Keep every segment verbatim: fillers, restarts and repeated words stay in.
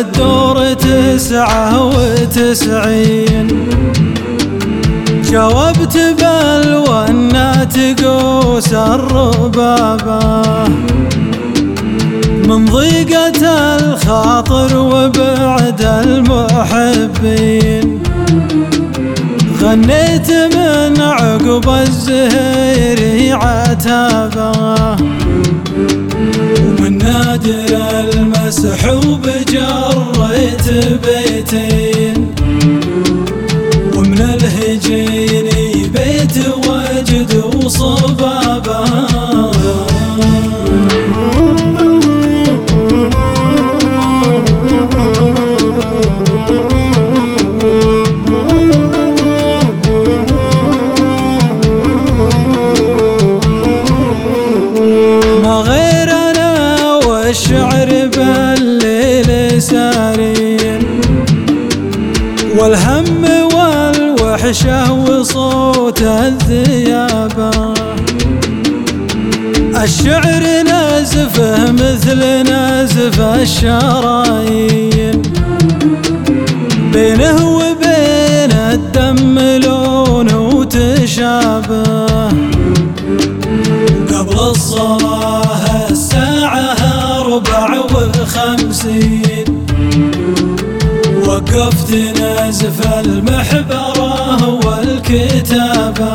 الدور تسعة وتسعين، جاوبت بالونات قوس الربابة من ضيقة الخاطر وبعد المحبين. غنيت من عقب الزهير عتابة ومن نادر المسحوب جريت بيتين، ومن الهجين بيت وجد وصبابة. الشعر بالليل سارين، والهم والوحشة وصوت الذيابة. الشعر نزفه مثل نزف الشرايين، بينه وبين الدم لون وتشابه. قبل الصلاة الساعة أربع وخمسين وقفت نزف المحبرة والكتابة.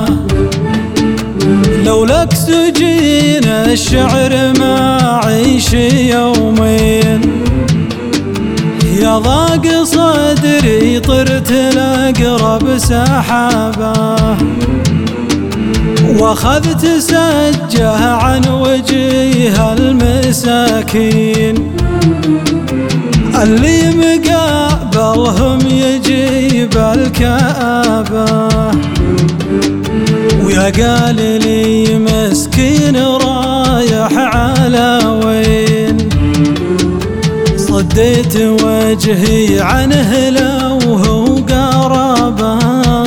لولا أكسجين الشعر ما عيش يومين، يا ضاق صدري طرت لأقرب سحابة. واخذت سجه عن وجيه المساكين اللي مقابلهم يجيب الكآبة. ويا قال لي مسكين رايح على وين، صديت وجهي عنه لو هو قرابه.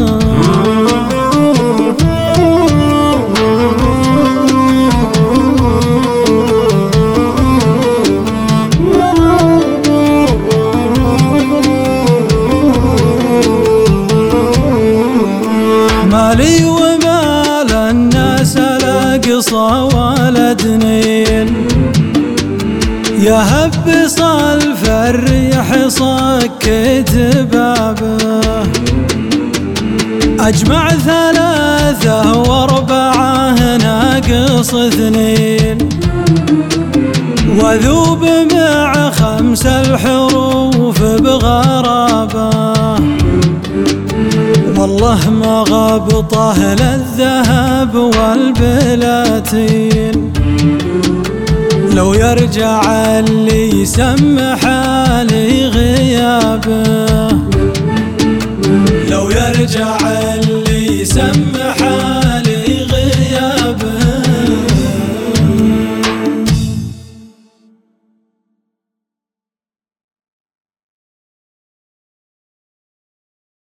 مالي ومال الناس الأقصى ولدنين، يا هبص الفريح صكيت بابه. أجمع ثلاثة وأربعة ناقص اثنين، وذوب مع خمس الحروف بغرابة. والله ما غبطه للذهب والبلاتين، لو يرجع اللي يسمح لي غيابه. لو يرجع اللي يسمح